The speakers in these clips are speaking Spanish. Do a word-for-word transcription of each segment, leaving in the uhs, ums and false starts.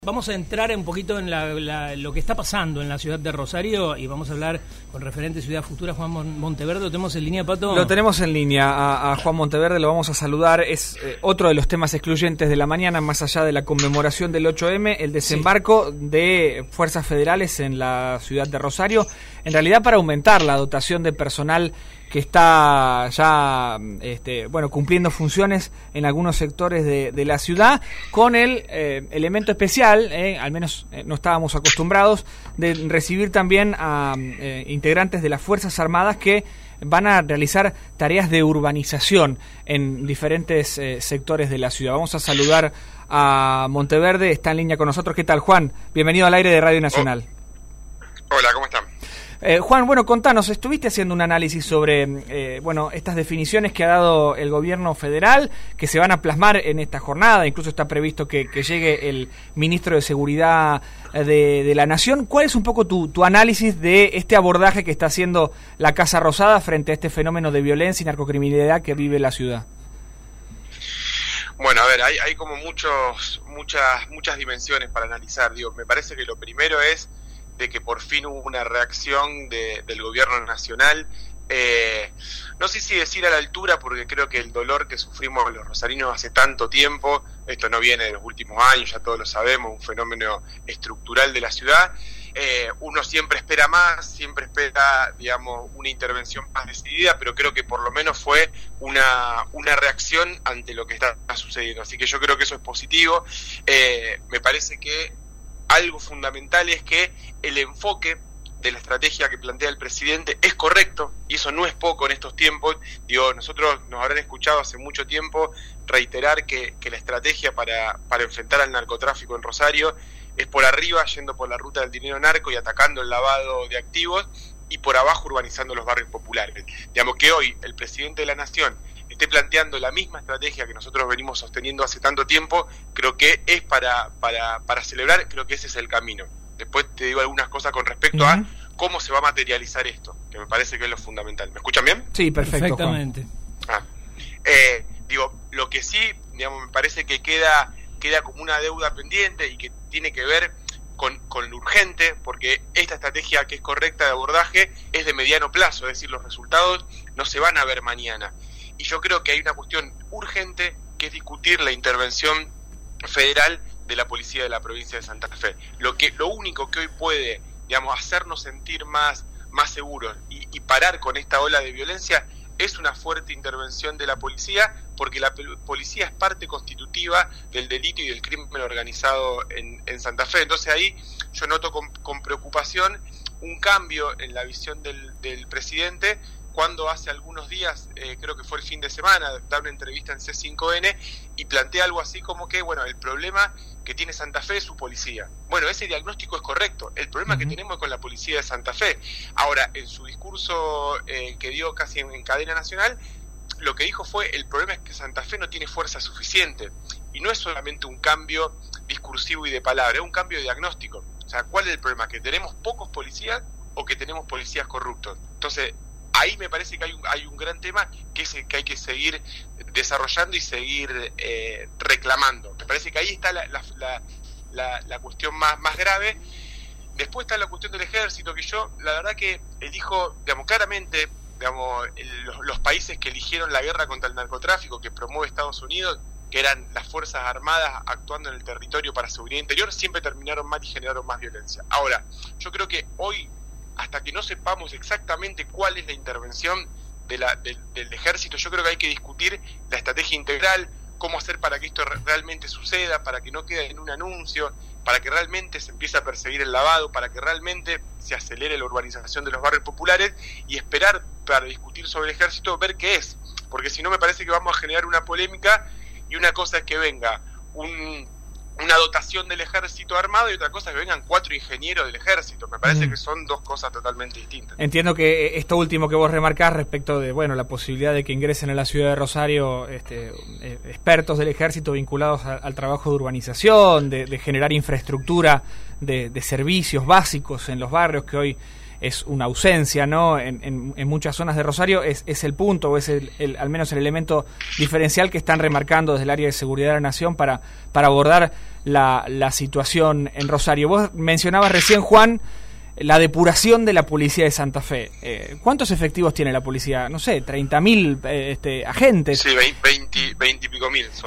Vamos a entrar un poquito en la, la, lo que está pasando en la ciudad de Rosario y vamos a hablar con referente Ciudad Futura, Juan Monteverde. ¿Lo tenemos en línea, Pato? Lo tenemos en línea a, a Juan Monteverde, lo vamos a saludar. Es eh, otro de los temas excluyentes de la mañana, más allá de la conmemoración del ocho eme, el desembarco sí. de fuerzas federales en la ciudad de Rosario, en realidad para aumentar la dotación de personal que está ya este, bueno, cumpliendo funciones en algunos sectores de, de la ciudad, con el eh, elemento especial, eh, al menos eh, no estábamos acostumbrados, de recibir también a eh, integrantes de las Fuerzas Armadas que van a realizar tareas de urbanización en diferentes eh, sectores de la ciudad. Vamos a saludar a Monteverde, está en línea con nosotros. ¿Qué tal, Juan? Bienvenido al aire de Radio Nacional. Oh. Hola, ¿cómo están? Eh, Juan, bueno, contanos, estuviste haciendo un análisis sobre eh, bueno, estas definiciones que ha dado el gobierno federal, que se van a plasmar en esta jornada, incluso está previsto que, que llegue el ministro de Seguridad de, de la Nación. ¿Cuál es un poco tu, tu análisis de este abordaje que está haciendo la Casa Rosada frente a este fenómeno de violencia y narcocriminalidad que vive la ciudad? Bueno, a ver, hay, hay como muchos, muchas, muchas dimensiones para analizar. Digo, me parece que lo primero es de que por fin hubo una reacción de, del gobierno nacional, eh, no sé si decir a la altura, porque creo que el dolor que sufrimos los rosarinos hace tanto tiempo, esto no viene de los últimos años, ya todos lo sabemos, un fenómeno estructural de la ciudad, eh, uno siempre espera más, siempre espera, digamos, una intervención más decidida, pero creo que por lo menos fue una, una reacción ante lo que está sucediendo, así que yo creo que eso es positivo. Eh, me parece que algo fundamental es que el enfoque de la estrategia que plantea el presidente es correcto, y eso no es poco en estos tiempos. Digo, nosotros nos habrán escuchado hace mucho tiempo reiterar que, que la estrategia para, para enfrentar al narcotráfico en Rosario es por arriba, yendo por la ruta del dinero narco y atacando el lavado de activos, y por abajo urbanizando los barrios populares. Digamos que hoy el presidente de la Nación esté planteando la misma estrategia que nosotros venimos sosteniendo hace tanto tiempo, creo que es para, para, para celebrar, creo que ese es el camino. Después te digo algunas cosas con respecto uh-huh. a cómo se va a materializar esto, que me parece que es lo fundamental. ¿Me escuchan bien? Sí, perfecto. Perfectamente. Ah. Eh, digo, lo que sí, digamos, me parece que queda, queda como una deuda pendiente y que tiene que ver Con, con lo urgente, porque esta estrategia que es correcta de abordaje es de mediano plazo, es decir, los resultados no se van a ver mañana. Y yo creo que hay una cuestión urgente que es discutir la intervención federal de la policía de la provincia de Santa Fe. Lo que, lo único que hoy puede, digamos, hacernos sentir más, más seguros y, y parar con esta ola de violencia es una fuerte intervención de la policía, porque la policía es parte constitutiva del delito y del crimen organizado en, en Santa Fe. Entonces ahí yo noto con, con preocupación un cambio en la visión del, del presidente, cuando hace algunos días, eh, creo que fue el fin de semana, da una entrevista en C cinco N y plantea algo así como que, bueno, el problema que tiene Santa Fe es su policía. Bueno, ese diagnóstico es correcto, el problema uh-huh. que tenemos es con la policía de Santa Fe. Ahora, en su discurso eh, que dio casi en, en cadena nacional, lo que dijo fue, el problema es que Santa Fe no tiene fuerza suficiente, y no es solamente un cambio discursivo y de palabra, es un cambio de diagnóstico. O sea, ¿cuál es el problema? ¿Que tenemos pocos policías o que tenemos policías corruptos? Entonces, ahí me parece que hay un, hay un gran tema que es el que hay que seguir desarrollando y seguir eh, reclamando. Me parece que ahí está la, la, la, la, la cuestión más, más grave. Después está la cuestión del ejército, que yo, la verdad que elijo, digamos, claramente, digamos, el, los, los países que eligieron la guerra contra el narcotráfico que promueve Estados Unidos, que eran las Fuerzas Armadas actuando en el territorio para seguridad interior, siempre terminaron mal y generaron más violencia. Ahora, yo creo que hoy, hasta que no sepamos exactamente cuál es la intervención de la, de, del ejército, yo creo que hay que discutir la estrategia integral, cómo hacer para que esto realmente suceda, para que no quede en un anuncio, para que realmente se empiece a perseguir el lavado, para que realmente se acelere la urbanización de los barrios populares, y esperar para discutir sobre el ejército, ver qué es, porque si no me parece que vamos a generar una polémica, y una cosa es que venga un... una dotación del ejército armado y otra cosa es que vengan cuatro ingenieros del ejército. Me parece mm. que son dos cosas totalmente distintas. Entiendo que esto último que vos remarcás respecto de, bueno, la posibilidad de que ingresen a la ciudad de Rosario este, eh, expertos del ejército vinculados a, al trabajo de urbanización, de, de generar infraestructura de, de servicios básicos en los barrios que hoy es una ausencia, ¿no? En, en, en muchas zonas de Rosario es, es el punto, o es el, el, al menos el elemento diferencial que están remarcando desde el área de seguridad de la Nación para, para abordar la, la situación en Rosario. Vos mencionabas recién, Juan, la depuración de la policía de Santa Fe. Eh, ¿Cuántos efectivos tiene la policía? No sé, treinta mil eh, este, agentes. Sí, veinte, veinte y pico mil. Son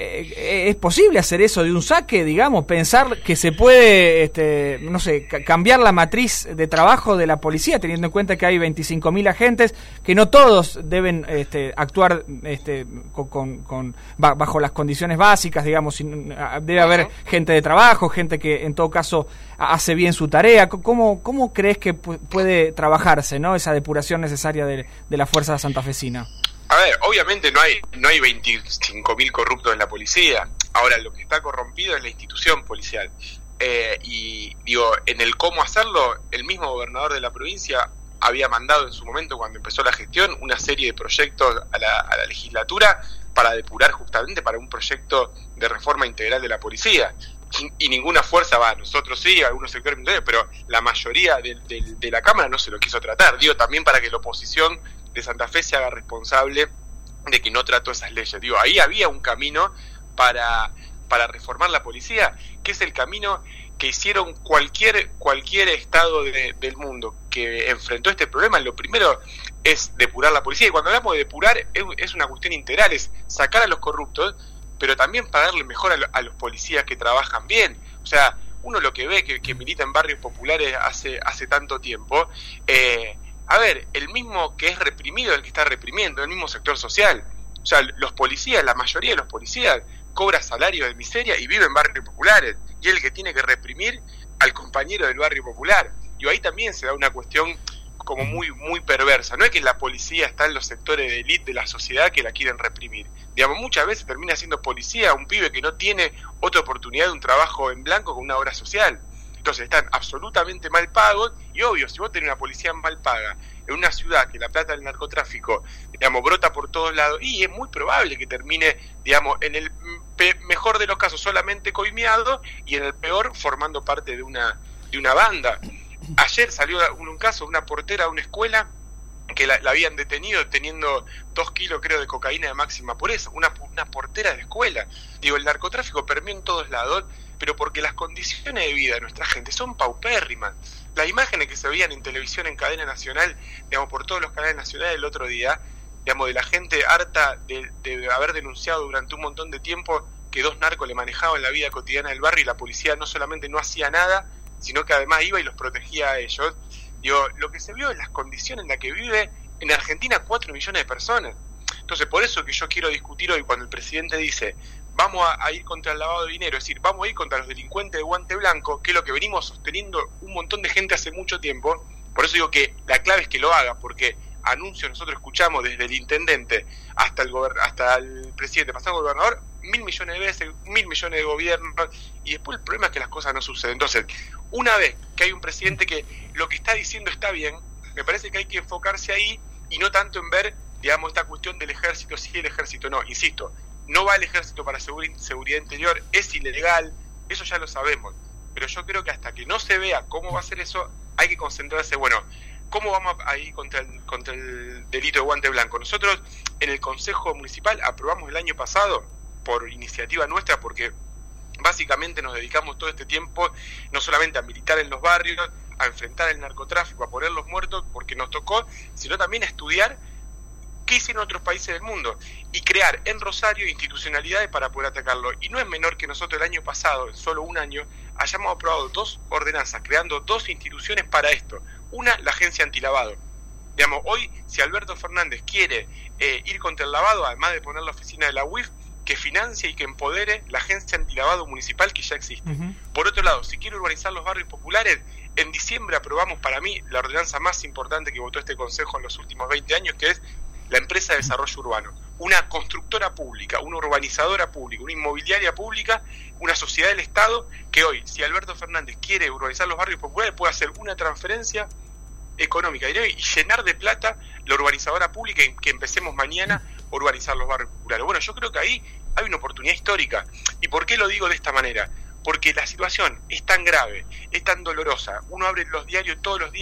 eh, ¿Es posible hacer eso de un saque, digamos? Pensar que se puede, este, no sé, cambiar la matriz de trabajo de la policía, teniendo en cuenta que hay veinticinco mil agentes, que no todos deben este, actuar este, con, con, con, bajo las condiciones básicas, digamos. Debe haber uh-huh. gente de trabajo, gente que en todo caso hace bien su tarea. ¿Cómo ¿Cómo crees que pu- puede trabajarse, ¿no? esa depuración necesaria de, de la fuerza santafesina? A ver, obviamente no hay no hay veinticinco mil corruptos en la policía. Ahora, lo que está corrompido es la institución policial. Eh, y digo, en el cómo hacerlo, el mismo gobernador de la provincia había mandado en su momento, cuando empezó la gestión, una serie de proyectos a la, a la legislatura para depurar justamente para un proyecto de reforma integral de la policía. Y ninguna fuerza va, nosotros sí, algunos sectores militares, pero la mayoría de, de, de la Cámara no se lo quiso tratar. Digo, también para que la oposición de Santa Fe se haga responsable de que no trató esas leyes. Digo, ahí había un camino para, para reformar la policía, que es el camino que hicieron cualquier cualquier estado de, del mundo que enfrentó este problema. Lo primero es depurar la policía, y cuando hablamos de depurar es, es una cuestión integral, es sacar a los corruptos, pero también pagarle mejor a, lo, a los policías que trabajan bien. O sea, uno lo que ve que, que milita en barrios populares hace hace tanto tiempo, eh, a ver, el mismo que es reprimido es el que está reprimiendo, el mismo sector social. O sea, los policías, la mayoría de los policías cobra salario de miseria y vive en barrios populares, y es el que tiene que reprimir al compañero del barrio popular. Y ahí también se da una cuestión como muy muy perversa. No es que la policía está en los sectores de élite de la sociedad que la quieren reprimir. Digamos, muchas veces termina siendo policía un pibe que no tiene otra oportunidad de un trabajo en blanco con una obra social. Entonces están absolutamente mal pagos, y obvio, si vos tenés una policía mal paga en una ciudad que la plata del narcotráfico, digamos, brota por todos lados, y es muy probable que termine, digamos, en el pe- mejor de los casos solamente coimeado, y en el peor formando parte de una de una banda. Ayer salió un, un caso, una portera de una escuela que la, la habían detenido teniendo dos kilos, creo, de cocaína de máxima pureza, una, una portera de escuela. Digo, el narcotráfico permeó en todos lados, pero porque las condiciones de vida de nuestra gente son paupérrimas. Las imágenes que se veían en televisión, en cadena nacional, digamos, por todos los canales nacionales el otro día, digamos, de la gente harta de, de haber denunciado durante un montón de tiempo que dos narcos le manejaban la vida cotidiana del barrio, y la policía no solamente no hacía nada, sino que además iba y los protegía a ellos. Digo, lo que se vio es las condiciones en las que vive en Argentina cuatro millones de personas. Entonces, por eso que yo quiero discutir hoy, cuando el presidente dice vamos a, a ir contra el lavado de dinero, es decir, vamos a ir contra los delincuentes de guante blanco, que es lo que venimos sosteniendo un montón de gente hace mucho tiempo. Por eso digo que la clave es que lo haga, porque anuncios nosotros escuchamos desde el intendente hasta el gober- hasta el presidente, pasando al gobernador, mil millones de veces, mil millones de gobiernos, y después el problema es que las cosas no suceden. Entonces, una vez que hay un presidente que lo que está diciendo está bien, me parece que hay que enfocarse ahí y no tanto en ver, digamos, esta cuestión del ejército, sí, el ejército no. Insisto, no va el ejército para seguri- seguridad interior, es ilegal, eso ya lo sabemos, pero yo creo que hasta que no se vea cómo va a ser eso, hay que concentrarse, bueno, ¿cómo vamos a ir contra el, contra el delito de guante blanco? Nosotros en el Consejo Municipal aprobamos el año pasado, por iniciativa nuestra, porque básicamente nos dedicamos todo este tiempo no solamente a militar en los barrios, a enfrentar el narcotráfico, a poner los muertos, porque nos tocó, sino también a estudiar qué hicieron otros países del mundo y crear en Rosario institucionalidades para poder atacarlo. Y no es menor que nosotros el año pasado, en solo un año, hayamos aprobado dos ordenanzas, creando dos instituciones para esto. Una, la agencia antilavado. Digamos, hoy, si Alberto Fernández quiere eh, ir contra el lavado, además de poner la oficina de la U I F, que financie y que empodere la agencia antilavado municipal que ya existe. Uh-huh. Por otro lado, si quiere urbanizar los barrios populares, en diciembre aprobamos, para mí, la ordenanza más importante que votó este Consejo en los últimos veinte años, que es la empresa de desarrollo urbano. Una constructora pública, una urbanizadora pública, una inmobiliaria pública, una sociedad del Estado, que hoy, si Alberto Fernández quiere urbanizar los barrios populares, puede hacer una transferencia económica y llenar de plata la urbanizadora pública y que empecemos mañana a urbanizar los barrios populares. Bueno, yo creo que ahí hay una oportunidad histórica. ¿Y por qué lo digo de esta manera? Porque la situación es tan grave, es tan dolorosa. Uno abre los diarios todos los días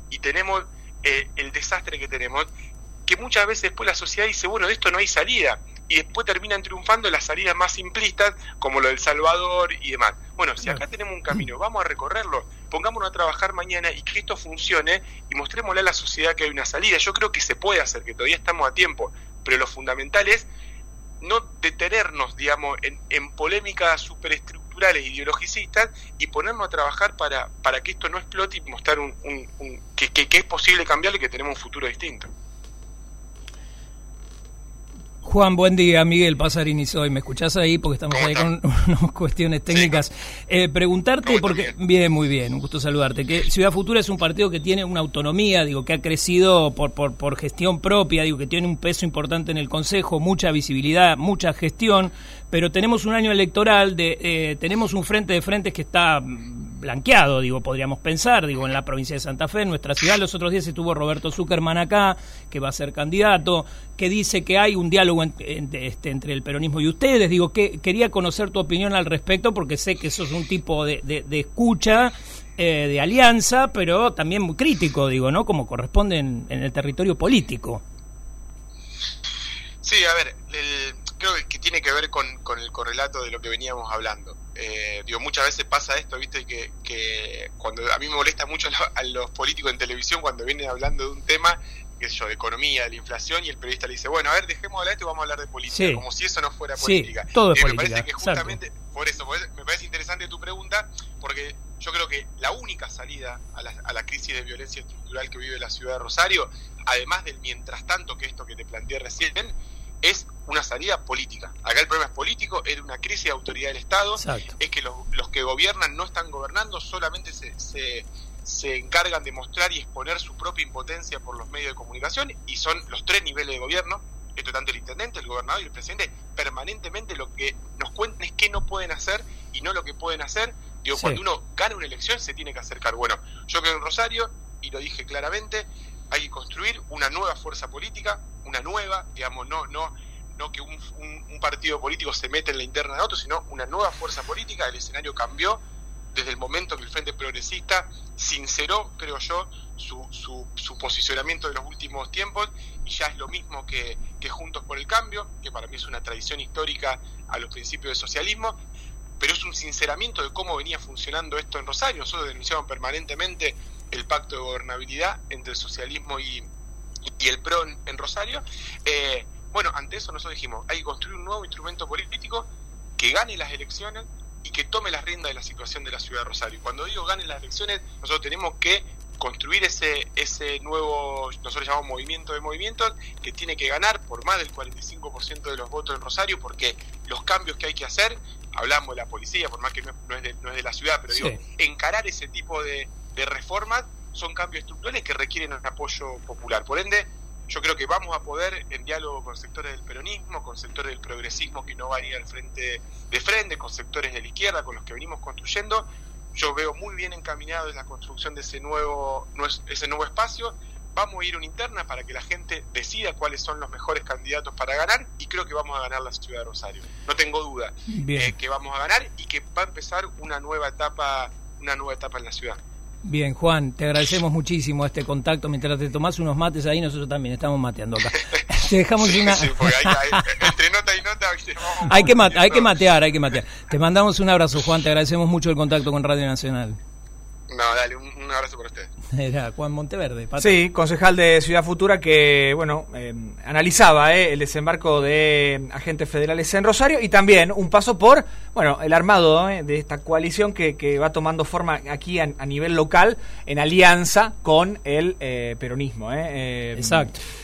y tenemos eh, el desastre que tenemos, que muchas veces después la sociedad dice, bueno, de esto no hay salida, y después terminan triunfando las salidas más simplistas, como lo del Salvador y demás. Bueno, si acá tenemos un camino, vamos a recorrerlo, pongámonos a trabajar mañana y que esto funcione, y mostrémosle a la sociedad que hay una salida. Yo creo que se puede hacer, que todavía estamos a tiempo, pero lo fundamental es no detenernos, digamos, en, en polémicas superestructurales, ideologicistas, y ponernos a trabajar para, para que esto no explote y mostrar un, un, un, que, que, que es posible cambiarlo y que tenemos un futuro distinto. Juan, buen día. Miguel Pasarini soy. ¿Me escuchás ahí? Porque estamos ahí con unas cuestiones técnicas. Sí. Eh, preguntarte, porque... Bien, muy bien, un gusto saludarte. Que Ciudad Futura es un partido que tiene una autonomía, digo, que ha crecido por, por, por gestión propia, digo, que tiene un peso importante en el Consejo, mucha visibilidad, mucha gestión, pero tenemos un año electoral, de eh, tenemos un frente de frentes que está blanqueado, digo, podríamos pensar, digo, en la provincia de Santa Fe, en nuestra ciudad. Los otros días estuvo Roberto Zuckerman acá, que va a ser candidato, que dice que hay un diálogo en, en, este, entre el peronismo y ustedes. Digo, que quería conocer tu opinión al respecto, porque sé que sos un tipo de, de, de escucha, eh, de alianza, pero también muy crítico, digo, ¿no? Como corresponde en, en el territorio político. Sí, a ver, el, creo que tiene que ver con, con el correlato de lo que veníamos hablando. Eh, digo, muchas veces pasa esto, viste, que, que cuando a mí me molesta mucho a los políticos en televisión cuando vienen hablando de un tema, qué sé yo, de economía, de la inflación, y el periodista le dice, bueno, a ver, dejemos de hablar esto y vamos a hablar de política, sí, como si eso no fuera política. Sí, todo es y política. Me parece que justamente, por eso, por eso, me parece interesante tu pregunta, porque yo creo que la única salida a la, a la crisis de violencia estructural que vive la ciudad de Rosario, además del mientras tanto que esto que te planteé recién, es una salida política. Acá el problema es político, es una crisis de autoridad del Estado. Exacto. Es que los, los que gobiernan no están gobernando, solamente se, se, se encargan de mostrar y exponer su propia impotencia por los medios de comunicación, y son los tres niveles de gobierno, esto tanto el intendente, el gobernador y el presidente, permanentemente lo que nos cuentan es qué no pueden hacer y no lo que pueden hacer. Digo, sí, cuando uno gana una elección se tiene que acercar. Bueno, yo creo en Rosario, y lo dije claramente, hay que construir una nueva fuerza política, una nueva, digamos, no no no que un, un, un partido político se mete en la interna de otro, sino una nueva fuerza política. El escenario cambió desde el momento que el Frente Progresista sinceró, creo yo, su, su, su posicionamiento de los últimos tiempos, y ya es lo mismo que, que Juntos por el Cambio, que para mí es una tradición histórica a los principios del socialismo, pero es un sinceramiento de cómo venía funcionando esto en Rosario. Nosotros denunciamos permanentemente el pacto de gobernabilidad entre el socialismo y, y el P R O en, en Rosario. Eh, bueno, ante eso nosotros dijimos, hay que construir un nuevo instrumento político que gane las elecciones y que tome las riendas de la situación de la ciudad de Rosario. Cuando digo gane las elecciones, nosotros tenemos que construir ese ese nuevo, nosotros llamamos movimiento de movimientos, que tiene que ganar por más del cuarenta y cinco por ciento de los votos en Rosario, porque los cambios que hay que hacer, hablamos de la policía, por más que no es, no es, de, no es de la ciudad, pero sí, digo, encarar ese tipo de, de reformas son cambios estructurales que requieren un apoyo popular. Por ende, yo creo que vamos a poder, en diálogo con sectores del peronismo, con sectores del progresismo que no van a ir al frente de frente, con sectores de la izquierda, con los que venimos construyendo, yo veo muy bien encaminado la construcción de ese nuevo, ese nuevo espacio. Vamos a ir a una interna para que la gente decida cuáles son los mejores candidatos para ganar, y creo que vamos a ganar la ciudad de Rosario. No tengo duda eh, que vamos a ganar y que va a empezar una nueva etapa, una nueva etapa en la ciudad. Bien, Juan, te agradecemos muchísimo este contacto. Mientras te tomás unos mates ahí, nosotros también estamos mateando acá. Te dejamos sí, una... Sí, porque hay, hay, entre nota y nota... Vamos, hay, que mate, hay que matear, hay que matear. Te mandamos un abrazo, Juan, te agradecemos mucho el contacto con Radio Nacional. No, dale, un, un abrazo para usted. Era Juan Monteverde. Pato. Sí, concejal de Ciudad Futura, que, bueno, eh, analizaba eh, el desembarco de agentes federales en Rosario, y también un paso por, bueno, el armado eh, de esta coalición que, que va tomando forma aquí a, a nivel local, en alianza con el eh, peronismo. Eh, eh, Exacto.